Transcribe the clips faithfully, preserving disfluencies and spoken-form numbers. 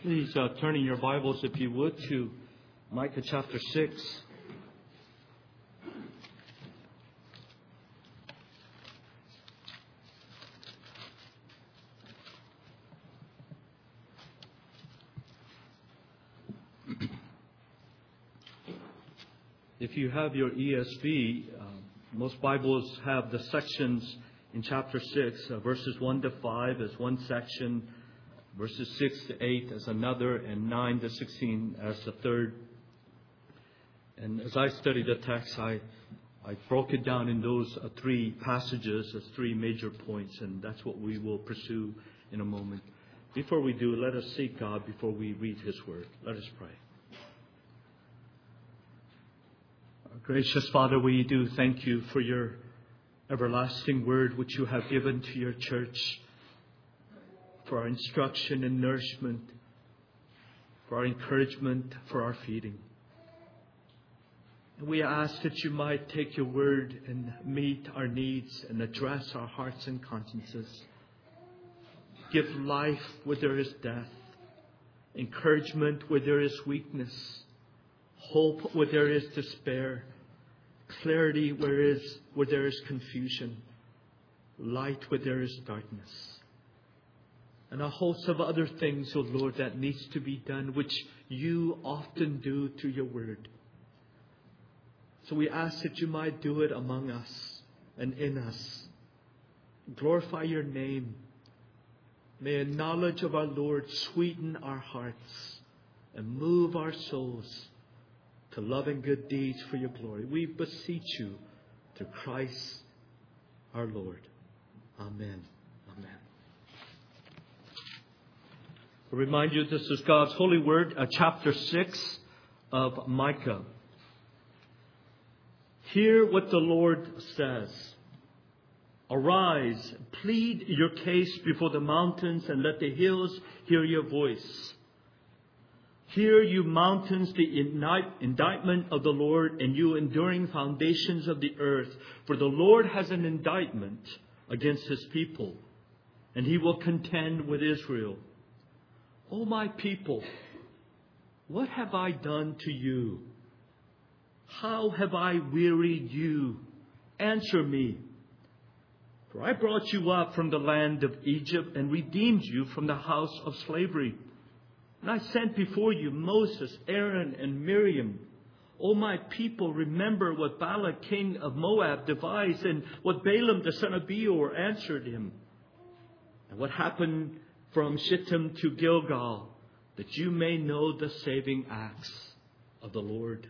Please uh, turn in your Bibles, if you would, to Micah chapter six. If you have your E S V, uh, most Bibles have the sections in chapter six, uh, verses one to five as one section, verses six to eight as another, and nine to sixteen as the third. And as I studied the text, I, I broke it down in those uh, three passages as three major points, and that's what we will pursue in a moment. Before we do, let us seek God before we read His Word. Let us pray. Our gracious Father, we do thank You for Your everlasting Word which You have given to Your church, for our instruction and nourishment, for our encouragement, for our feeding. And we ask that You might take Your Word and meet our needs and address our hearts and consciences. Give life where there is death, encouragement where there is weakness, hope where there is despair, clarity where is where there is confusion, light where there is darkness, and a host of other things, O Lord, that needs to be done, which You often do to Your Word. So we ask that You might do it among us and in us. Glorify Your name. May a knowledge of our Lord sweeten our hearts and move our souls to love and good deeds for Your glory. We beseech You through Christ our Lord. Amen. Amen. I remind you, this is God's holy word, uh, chapter six of Micah. Hear what the Lord says. Arise, plead your case before the mountains, and let the hills hear your voice. Hear, you mountains, the indictment of the Lord, and you enduring foundations of the earth. For the Lord has an indictment against His people, and He will contend with Israel. O my people, what have I done to you? How have I wearied you? Answer me. For I brought you up from the land of Egypt and redeemed you from the house of slavery. And I sent before you Moses, Aaron, and Miriam. O my people, remember what Balak, king of Moab, devised, and what Balaam, the son of Beor, answered him. And what happened from Shittim to Gilgal, that you may know the saving acts of the Lord.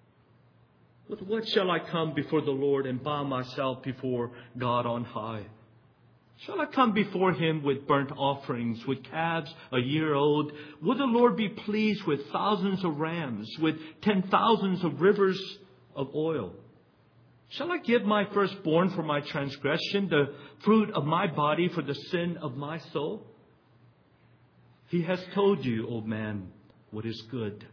With what shall I come before the Lord and bow myself before God on high? Shall I come before Him with burnt offerings, with calves a year old? Will the Lord be pleased with thousands of rams, with ten thousands of rivers of oil? Shall I give my firstborn for my transgression, the fruit of my body for the sin of my soul? He has told you, O man, what is good.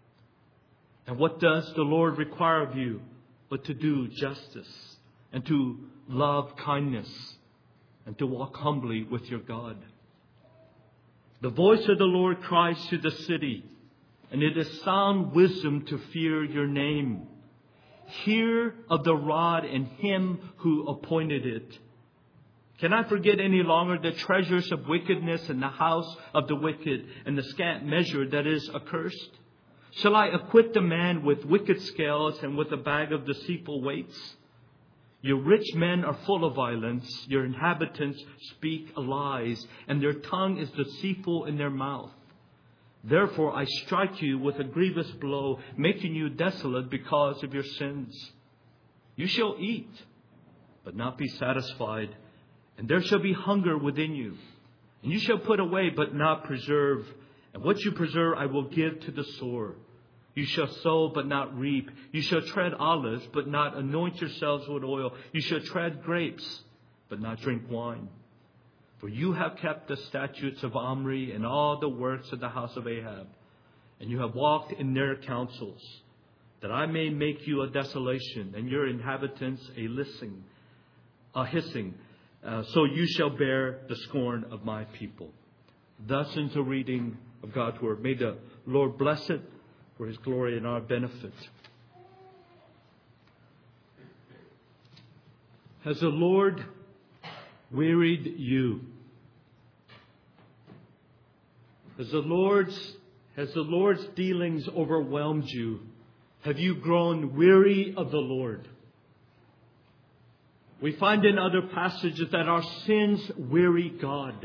And what does the Lord require of you but to do justice and to love kindness and to walk humbly with your God? The voice of the Lord cries to the city, and it is sound wisdom to fear your name. Hear of the rod and Him who appointed it. Can I forget any longer the treasures of wickedness in the house of the wicked, and the scant measure that is accursed? Shall I acquit the man with wicked scales and with a bag of deceitful weights? Your rich men are full of violence. Your inhabitants speak lies, and their tongue is deceitful in their mouth. Therefore I strike you with a grievous blow, making you desolate because of your sins. You shall eat, but not be satisfied, and there shall be hunger within you. And you shall put away, but not preserve. And what you preserve I will give to the sword. You shall sow, but not reap. You shall tread olives, but not anoint yourselves with oil. You shall tread grapes, but not drink wine. For you have kept the statutes of Omri and all the works of the house of Ahab. And you have walked in their counsels, that I may make you a desolation, and your inhabitants a hissing. A hissing. Uh, so you shall bear the scorn of my people. Thus ends the reading of God's Word. May the Lord bless it for His glory and our benefit. Has the Lord wearied you? Has the Lord's, has the Lord's dealings overwhelmed you? Have you grown weary of the Lord? We find in other passages that our sins weary God.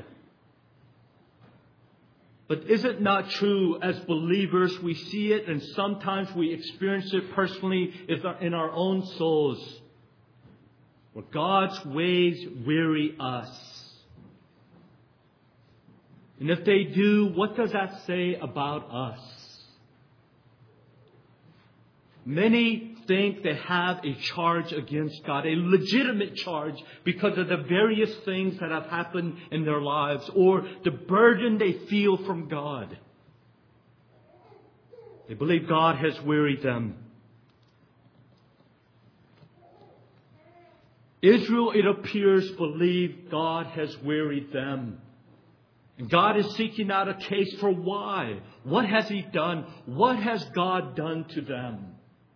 But is it not true as believers we see it and sometimes we experience it personally in our own souls? Where God's ways weary us. And if they do, what does that say about us? Many think they have a charge against God, a legitimate charge because of the various things that have happened in their lives or the burden they feel from God. They believe God has wearied them. Israel, it appears, believe God has wearied them. And God is seeking out a case for why. What has He done? What has God done to them?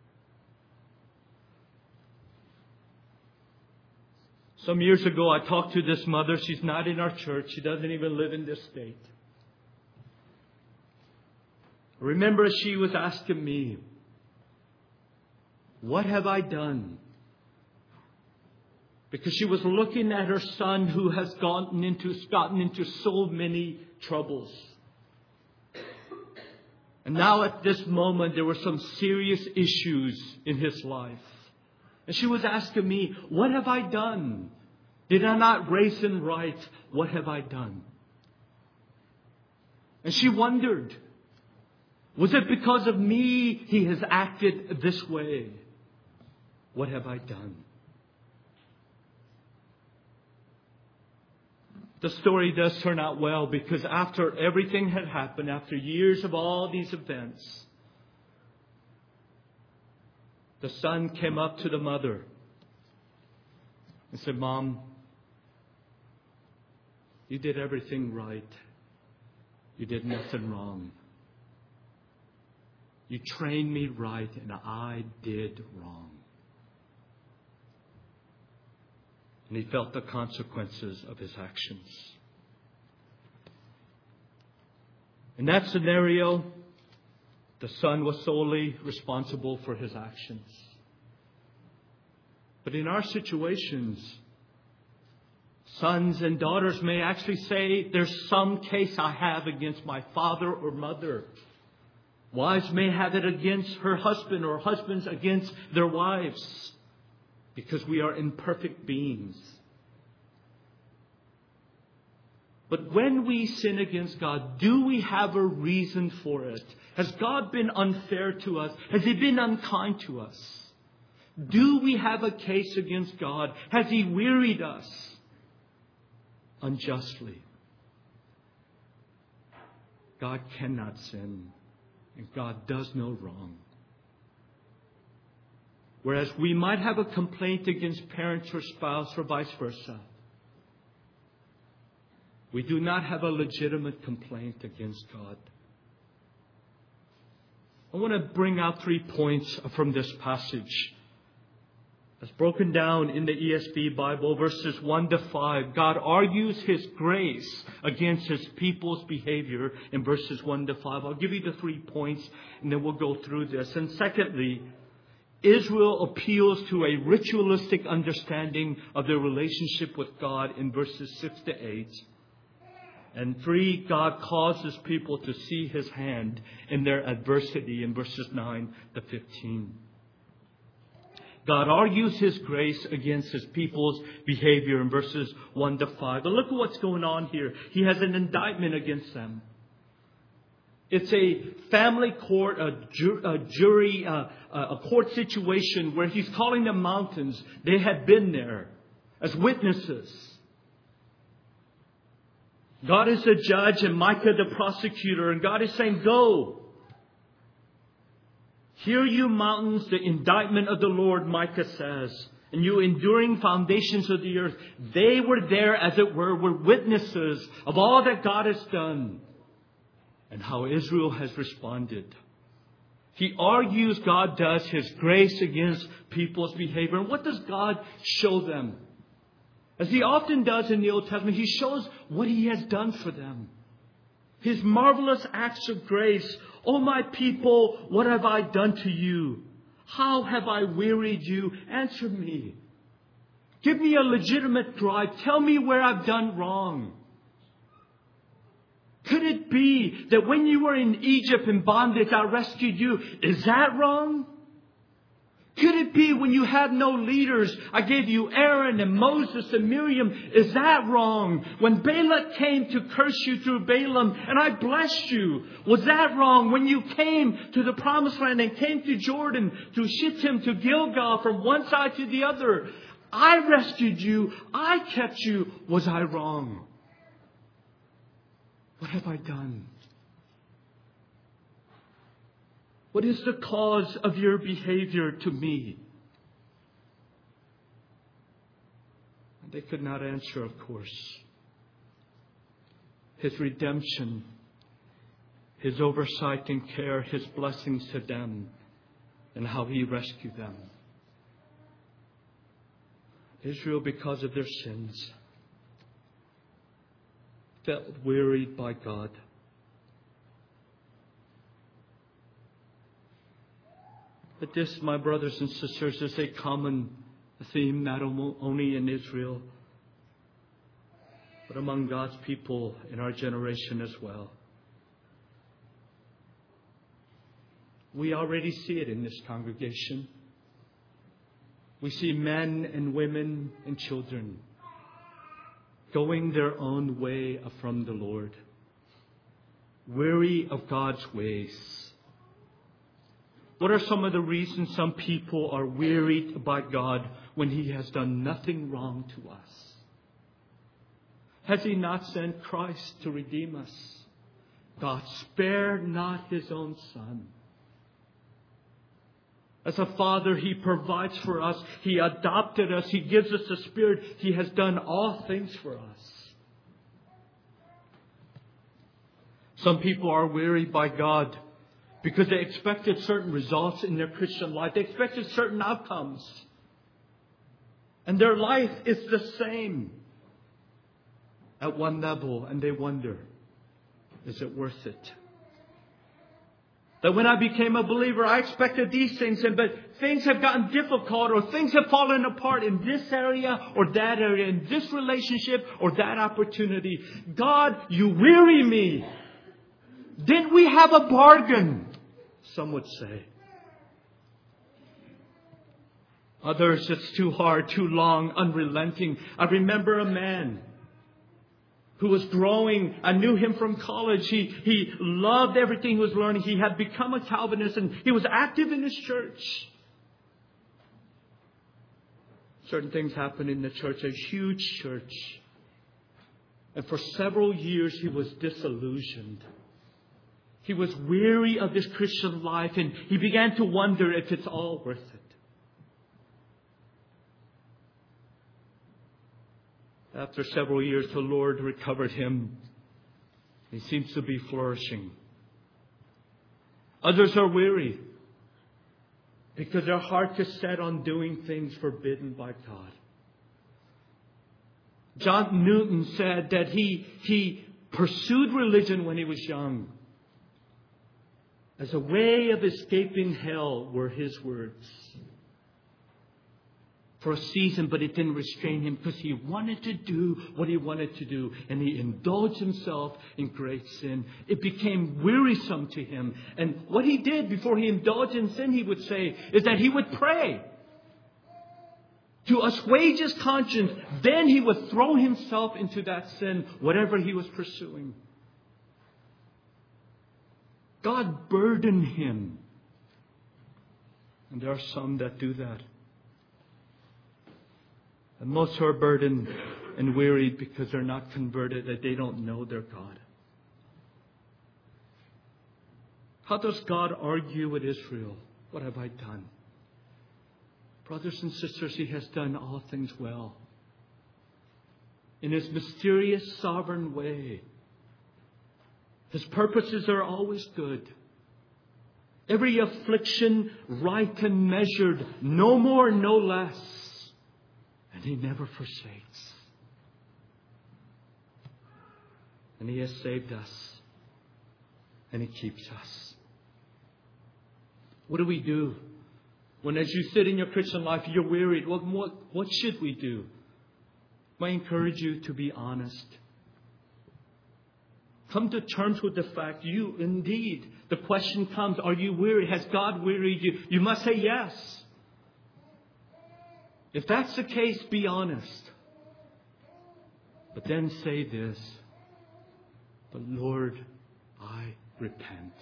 Some years ago, I talked to this mother. She's not in our church. She doesn't even live in this state. I remember she was asking me, what have I done? Because she was looking at her son who has gotten into, gotten into so many troubles. And now at this moment, there were some serious issues in his life. And she was asking me, what have I done? Did I not raise him right? What have I done? And she wondered, was it because of me he has acted this way? What have I done? The story does turn out well because after everything had happened, after years of all these events, the son came up to the mother and said, Mom, you did everything right. You did nothing wrong. You trained me right and I did wrong. And he felt the consequences of his actions. In that scenario, the son was solely responsible for his actions. But in our situations, sons and daughters may actually say, there's some case I have against my father or mother. Wives may have it against her husband or husbands against their wives. Because we are imperfect beings. But when we sin against God, do we have a reason for it? Has God been unfair to us? Has He been unkind to us? Do we have a case against God? Has He wearied us unjustly? God cannot sin, and God does no wrong. Whereas we might have a complaint against parents or spouse or vice versa. We do not have a legitimate complaint against God. I want to bring out three points from this passage. As broken down in the E S V Bible, verses one to five, God argues His grace against His people's behavior in verses one to five. I'll give you the three points and then we'll go through this. And secondly, Israel appeals to a ritualistic understanding of their relationship with God in verses six to eight. And three, God causes people to see His hand in their adversity in verses nine to fifteen. God argues His grace against His people's behavior in verses one to five. But look at what's going on here. He has an indictment against them. It's a family court, a, ju- a jury, uh, a court situation where He's calling the mountains. They had been there as witnesses. God is the judge and Micah the prosecutor. And God is saying, go. Hear you mountains, the indictment of the Lord, Micah says. and you enduring foundations of the earth. They were there, as it were, were witnesses of all that God has done and how Israel has responded. He argues God does His grace against people's behavior. And what does God show them? As He often does in the Old Testament, He shows what He has done for them. His marvelous acts of grace. "O my people, what have I done to you? How have I wearied you? Answer me. Give me a legitimate drive. Tell me where I've done wrong. Could it be that when you were in Egypt in bondage, I rescued you? Is that wrong? Could it be when you had no leaders, I gave you Aaron and Moses and Miriam? Is that wrong? When Balak came to curse you through Balaam and I blessed you, was that wrong? When you came to the promised land and came to Jordan, to Shittim, to Gilgal, from one side to the other, I rescued you. I kept you. Was I wrong? What have I done? What is the cause of your behavior to me?" And they could not answer, of course. His redemption, His oversight and care, His blessings to them, and how He rescued them. Israel, because of their sins, felt wearied by God. But this, my brothers and sisters, is a common theme, not only in Israel, but among God's people in our generation as well. We already see it in this congregation. We see men and women and children going their own way from the Lord, weary of God's ways. What are some of the reasons some people are wearied by God when He has done nothing wrong to us? Has He not sent Christ to redeem us? God spared not His own Son. As a Father, He provides for us. He adopted us. He gives us the Spirit. He has done all things for us. Some people are wearied by God because they expected certain results in their Christian life. They expected certain outcomes. And their life is the same at one level. And they wonder, is it worth it? That when I became a believer, I expected these things, and but things have gotten difficult, or things have fallen apart in this area or that area, in this relationship or that opportunity. God, you weary me. Didn't we have a bargain? Some would say. Others, it's too hard, too long, unrelenting. I remember a man who was growing. I knew him from college. He, he loved everything he was learning. He had become a Calvinist, and he was active in his church. Certain things happened in the church, a huge church. And for several years, he was disillusioned. He was weary of this Christian life, and he began to wonder if it's all worth it. After several years, the Lord recovered him. He seems to be flourishing. Others are weary because their heart is set on doing things forbidden by God. John Newton said that he, he pursued religion when he was young as a way of escaping hell, were his words. For a season, but it didn't restrain him because he wanted to do what he wanted to do. And he indulged himself in great sin. It became wearisome to him. And what he did before he indulged in sin, he would say, is that he would pray to assuage his conscience. Then he would throw himself into that sin, whatever he was pursuing. God burdened him. And there are some that do that. And most are burdened and wearied because they're not converted, that they don't know their God. How does God argue with Israel? What have I done? Brothers and sisters, He has done all things well. In His mysterious, sovereign way. His purposes are always good. Every affliction right and measured, no more, no less. And He never forsakes. And He has saved us. And He keeps us. What do we do? When as you sit in your Christian life, you're wearied, what, what, what should we do? I encourage you to be honest. Come to terms with the fact you indeed, the question comes, are you weary? Has God wearied you? You must say yes. If that's the case, be honest. But then say this, but Lord, I repent.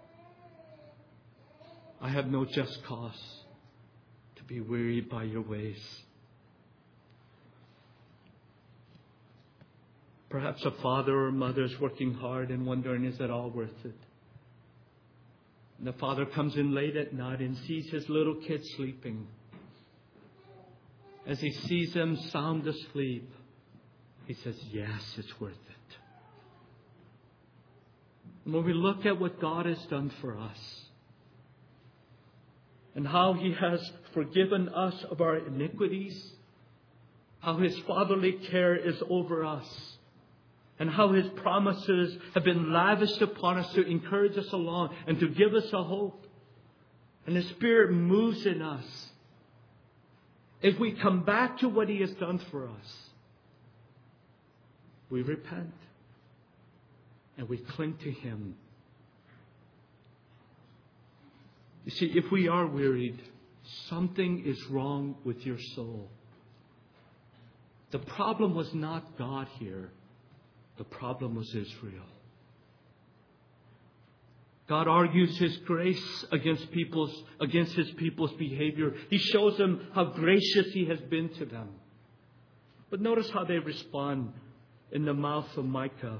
I have no just cause to be wearied by your ways. Perhaps a father or mother is working hard and wondering, is it all worth it? And the father comes in late at night and sees his little kid sleeping. As he sees them sound asleep, he says, yes, it's worth it. And when we look at what God has done for us, and how He has forgiven us of our iniquities, how His fatherly care is over us, and how His promises have been lavished upon us to encourage us along and to give us a hope. And the Spirit moves in us. If we come back to what He has done for us, we repent and we cling to Him. You see, if we are wearied, something is wrong with your soul. The problem was not God here. The problem was Israel. God argues His grace against people's, against His people's behavior. He shows them how gracious He has been to them. But notice how they respond in the mouth of Micah.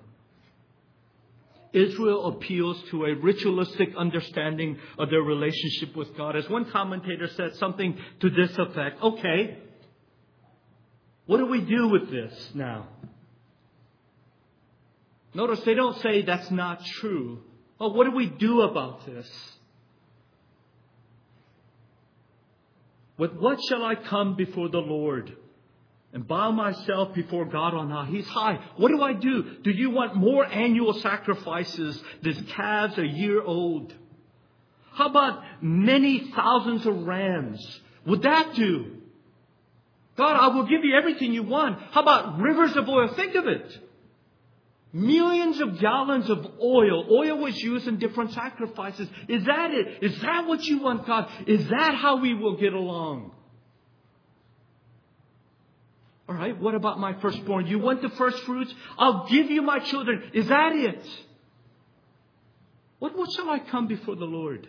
Israel appeals to a ritualistic understanding of their relationship with God. As one commentator said something to this effect, okay, what do we do with this now? Notice they don't say that's not true. Oh, what do we do about this? With what shall I come before the Lord and bow myself before God on high? He's high. What do I do? Do you want more annual sacrifices? This calves a year old. How about many thousands of rams? Would that do? God, I will give you everything you want. How about rivers of oil? Think of it. Millions of gallons of oil. Oil was used in different sacrifices. Is that it? Is that what you want, God? Is that how we will get along? All right, what about my firstborn? You want the first fruits? I'll give you my children. Is that it? What, what shall I come before the Lord?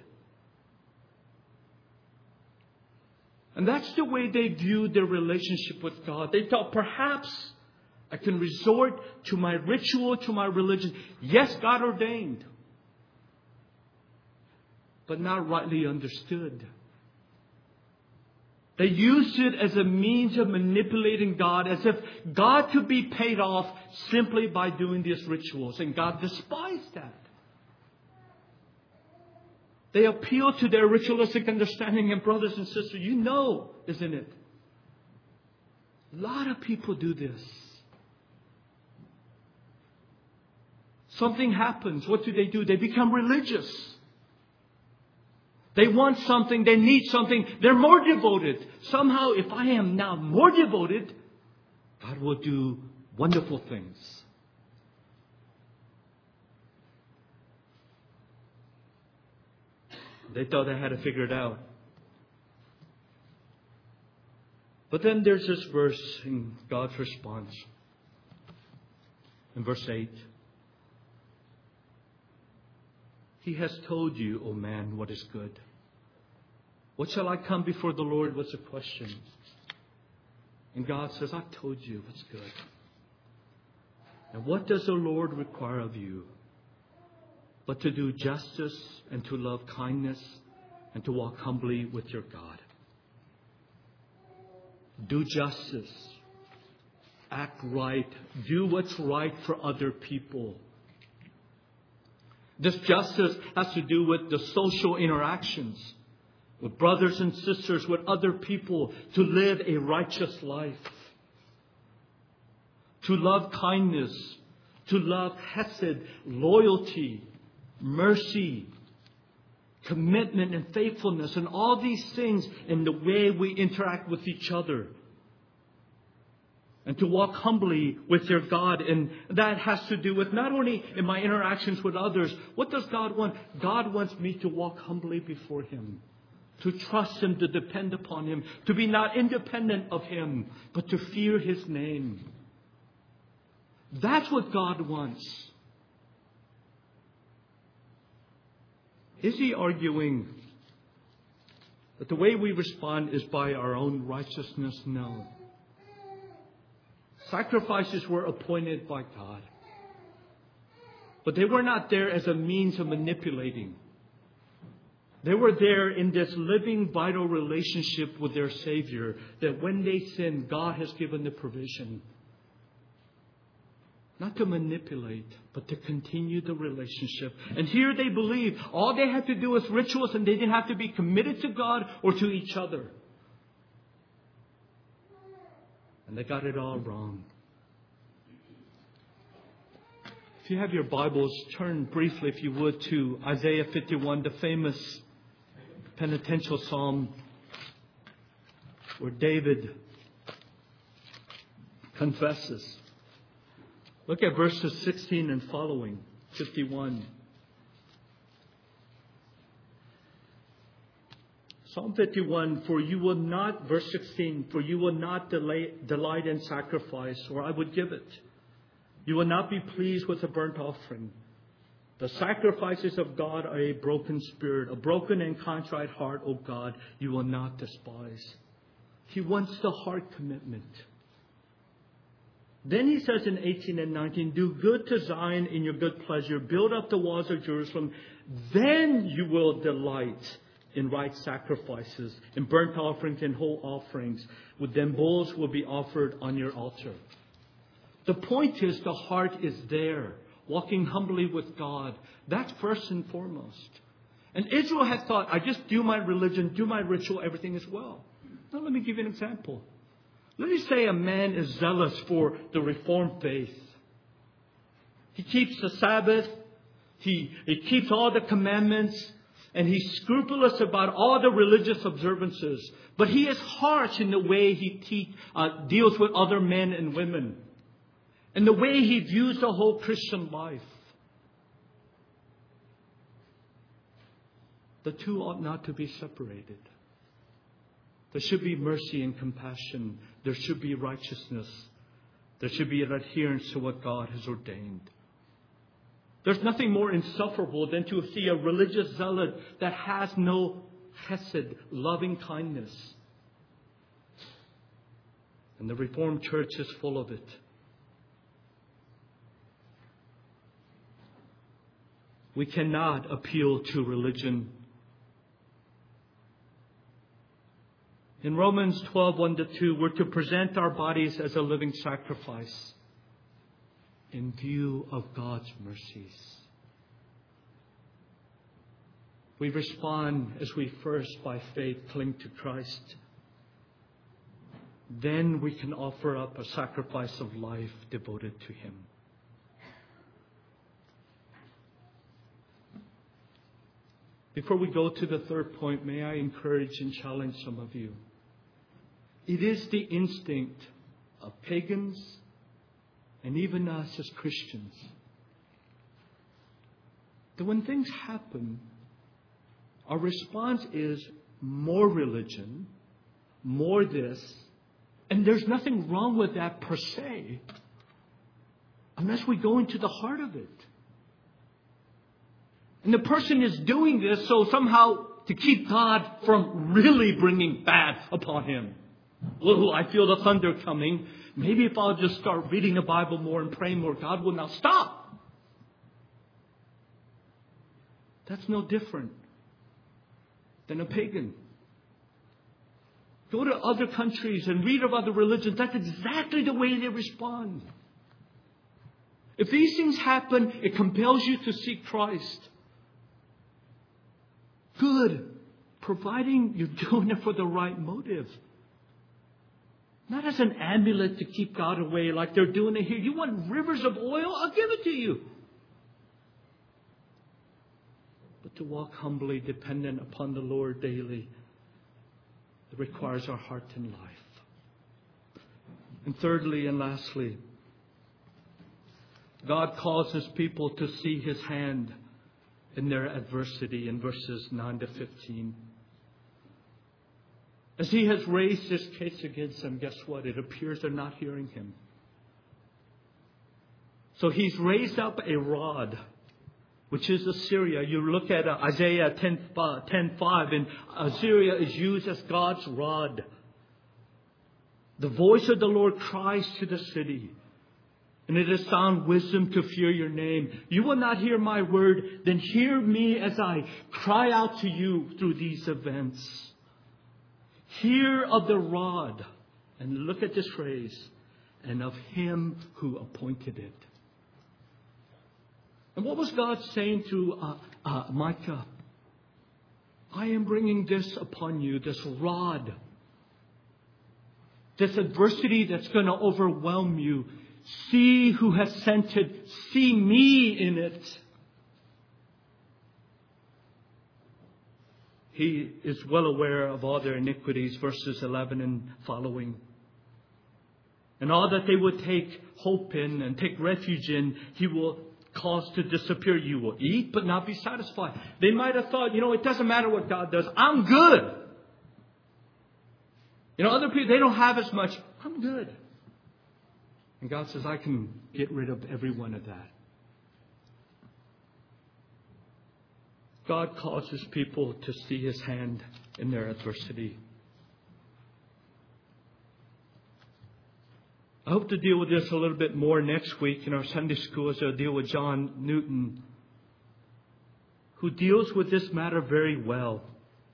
And that's the way they viewed their relationship with God. They thought, perhaps I can resort to my ritual, to my religion. Yes, God ordained, but not rightly understood. They used it as a means of manipulating God, as if God could be paid off simply by doing these rituals. And God despised that. They appeal to their ritualistic understanding. And brothers and sisters, you know, isn't it? A lot of people do this. Something happens. What do they do? They become religious. They want something. They need something. They're more devoted. Somehow, if I am now more devoted, God will do wonderful things. They thought they had to figure it out. But then there's this verse in God's response. In verse eight. He has told you, O man, what is good. What shall I come before the Lord? What's the question? And God says, I've told you what's good. And what does the Lord require of you? But to do justice and to love kindness and to walk humbly with your God. do justice, act right, do what's right for other people. This justice has to do with the social interactions with brothers and sisters, with other people, to live a righteous life, to love kindness, to love hesed, loyalty, mercy, commitment and faithfulness, and all these things in the way we interact with each other. And to walk humbly with your God. And that has to do with not only in my interactions with others. What does God want? God wants me to walk humbly before Him. To trust Him, to depend upon Him. To be not independent of Him, but to fear His name. That's what God wants. Is He arguing that the way we respond is by our own righteousness? No. Sacrifices were appointed by God. But they were not there as a means of manipulating. They were there in this living, vital relationship with their Savior, that when they sin, God has given the provision. Not to manipulate, but to continue the relationship. And here they believe all they had to do was rituals, and they didn't have to be committed to God or to each other. And they got it all wrong. If you have your Bibles, turn briefly, if you would, to Isaiah fifty-one, the famous penitential psalm where David confesses. Look at verses sixteen and following, fifty-one. Psalm fifty-one, for you will not, verse sixteen, for you will not delay, delight in sacrifice, or I would give it. You will not be pleased with a burnt offering. The sacrifices of God are a broken spirit, a broken and contrite heart, O God, you will not despise. He wants the heart commitment. Then he says in eighteen and nineteen, do good to Zion in your good pleasure, build up the walls of Jerusalem, then you will delight in right sacrifices, in burnt offerings and whole offerings. With them bulls will be offered on your altar. The point is the heart is there, walking humbly with God. That's first and foremost. And Israel had thought, I just do my religion, do my ritual, everything is well. Now let me give you an example. Let me say a man is zealous for the Reformed faith. He keeps the Sabbath. He, he keeps all the commandments. And he's scrupulous about all the religious observances. But he is harsh in the way he te- uh, deals with other men and women. And the way he views the whole Christian life. The two ought not to be separated. There should be mercy and compassion. There should be righteousness. There should be an adherence to what God has ordained. There's nothing more insufferable than to see a religious zealot that has no chesed, loving kindness. And the Reformed Church is full of it. We cannot appeal to religion. In Romans twelve, one to two, we're to present our bodies as a living sacrifice in view of God's mercies. We respond as we first, by faith, cling to Christ. Then we can offer up a sacrifice of life devoted to Him. Before we go to the third point, may I encourage and challenge some of you. It is the instinct of pagans and even us as Christians that when things happen, our response is more religion, more this, and there's nothing wrong with that per se, unless we go into the heart of it. And the person is doing this so somehow to keep God from really bringing bad upon him. Oh, I feel the thunder coming. Maybe if I'll just start reading the Bible more and praying more, God will now stop. That's no different than a pagan. Go to other countries and read of other religions. That's exactly the way they respond. If these things happen, it compels you to seek Christ. Good. Providing you're doing it for the right motive. Not as an amulet to keep God away like they're doing it here. You want rivers of oil? I'll give it to you. But to walk humbly, dependent upon the Lord daily, it requires our heart and life. And thirdly and lastly, God causes people to see His hand in their adversity in verses nine to fifteen. As He has raised His case against them, guess what? It appears they're not hearing Him. So He's raised up a rod, which is Assyria. You look at uh, Isaiah ten five, and Assyria is used as God's rod. The voice of the Lord cries to the city, and it has found wisdom to fear your name. You will not hear my word, then hear me as I cry out to you through these events. Hear of the rod, and look at this phrase, and of Him who appointed it. And what was God saying to uh, uh, Micah? I am bringing this upon you, this rod, this adversity that's going to overwhelm you. See who has sent it. See me in it. He is well aware of all their iniquities, verses eleven and following. And all that they would take hope in and take refuge in, He will cause to disappear. You will eat but not be satisfied. They might have thought, you know, it doesn't matter what God does. I'm good. You know, other people, they don't have as much. I'm good. And God says, I can get rid of every one of that. God causes people to see His hand in their adversity. I hope to deal with this a little bit more next week in our Sunday school as I deal with John Newton, who deals with this matter very well.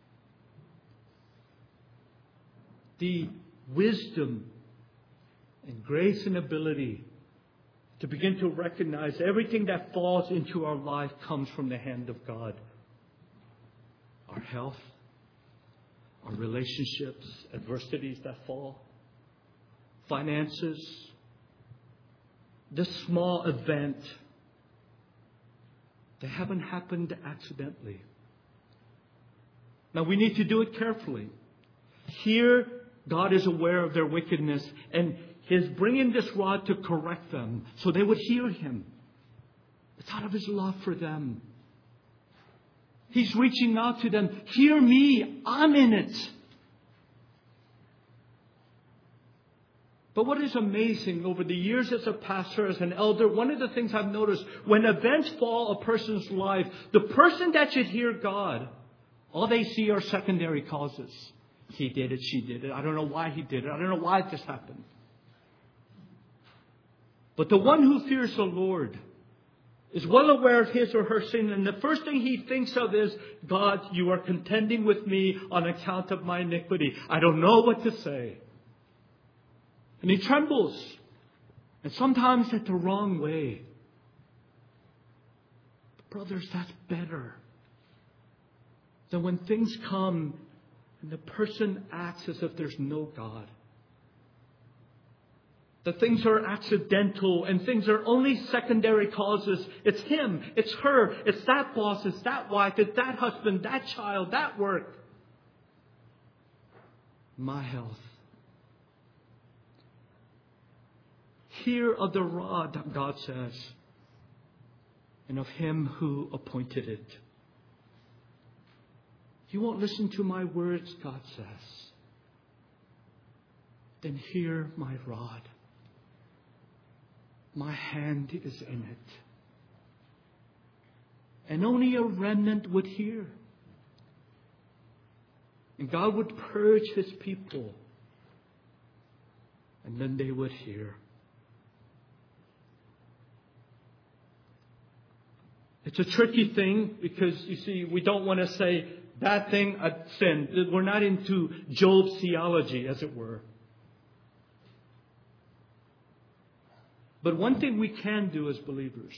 The wisdom and grace and ability to begin to recognize everything that falls into our life comes from the hand of God. Our health, our relationships, adversities that fall, finances, this small event, they haven't happened accidentally. Now we need to do it carefully. Here, God is aware of their wickedness and He's bringing this rod to correct them so they would hear Him. It's out of His love for them. He's reaching out to them. Hear me. I'm in it. But what is amazing over the years as a pastor, as an elder, one of the things I've noticed, when events fall a person's life, the person that should hear God, all they see are secondary causes. He did it, she did it. I don't know why he did it. I don't know why this happened. But the one who fears the Lord is well aware of his or her sin. And the first thing he thinks of is, God, you are contending with me on account of my iniquity. I don't know what to say. And he trembles. And sometimes it's the wrong way. But brothers, that's better than when things come and the person acts as if there's no God. That things are accidental and things are only secondary causes. It's him, it's her, it's that boss, it's that wife, it's that husband, that child, that work. My health. Hear of the rod, God says, and of Him who appointed it. You won't listen to my words, God says. Then hear my rod. My hand is in it. And only a remnant would hear. And God would purge His people. And then they would hear. It's a tricky thing because, you see, we don't want to say that thing a sin. We're not into Job's theology, as it were. But one thing we can do as believers,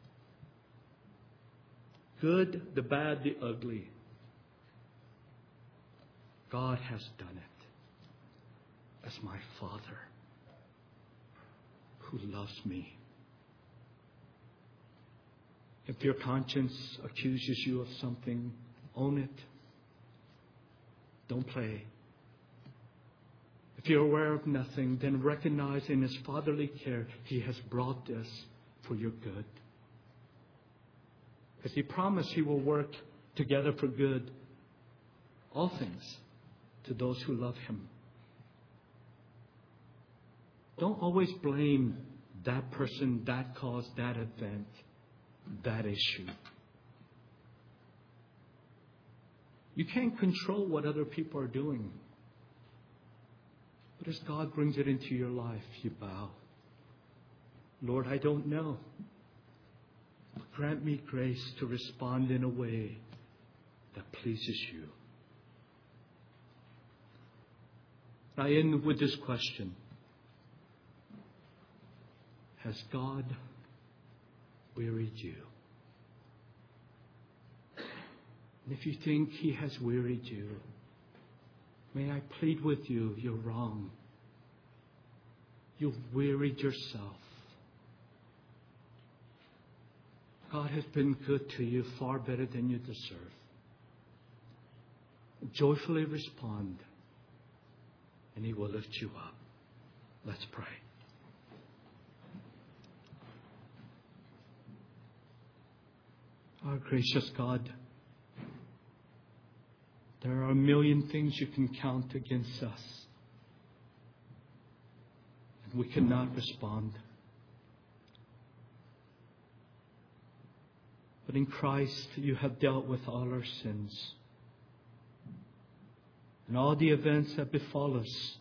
good, the bad, the ugly, God has done it as my Father who loves me. If your conscience accuses you of something, own it. Don't play. If you're aware of nothing, then recognize in His fatherly care, He has brought this for your good. Because He promised He will work together for good, all things, to those who love Him. Don't always blame that person, that cause, that event, that issue. You can't control what other people are doing. But as God brings it into your life, you bow. Lord, I don't know. But grant me grace to respond in a way that pleases you. I end with this question. Has God wearied you? And if you think He has wearied you, may I plead with you, you're wrong. You've wearied yourself. God has been good to you, far better than you deserve. Joyfully respond, and He will lift you up. Let's pray. Our gracious God, there are a million things you can count against us. And we cannot respond. But in Christ, you have dealt with all our sins. And all the events that befall us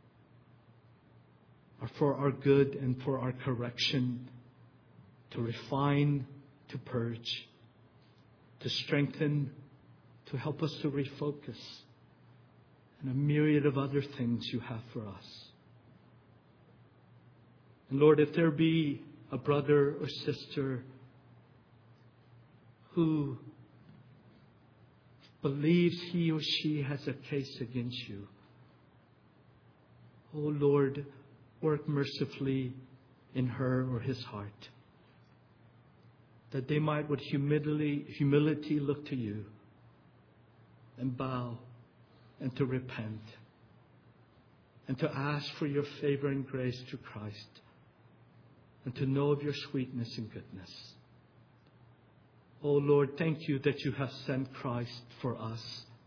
are for our good and for our correction, to refine, to purge, to strengthen, to help us to refocus, and a myriad of other things you have for us. And Lord, if there be a brother or sister who believes he or she has a case against you, oh Lord, work mercifully in her or his heart, that they might with humility, humility look to you and bow and to repent and to ask for your favor and grace through Christ and to know of your sweetness and goodness. Oh Lord, thank you that you have sent Christ for us,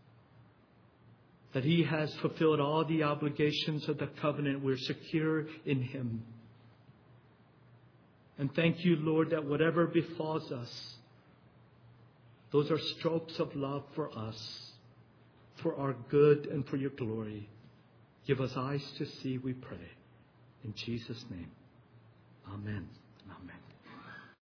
that He has fulfilled all the obligations of the covenant. We're secure in Him. And thank you, Lord, that whatever befalls us, those are strokes of love for us, for our good and for your glory. Give us eyes to see, we pray. In Jesus' name, amen.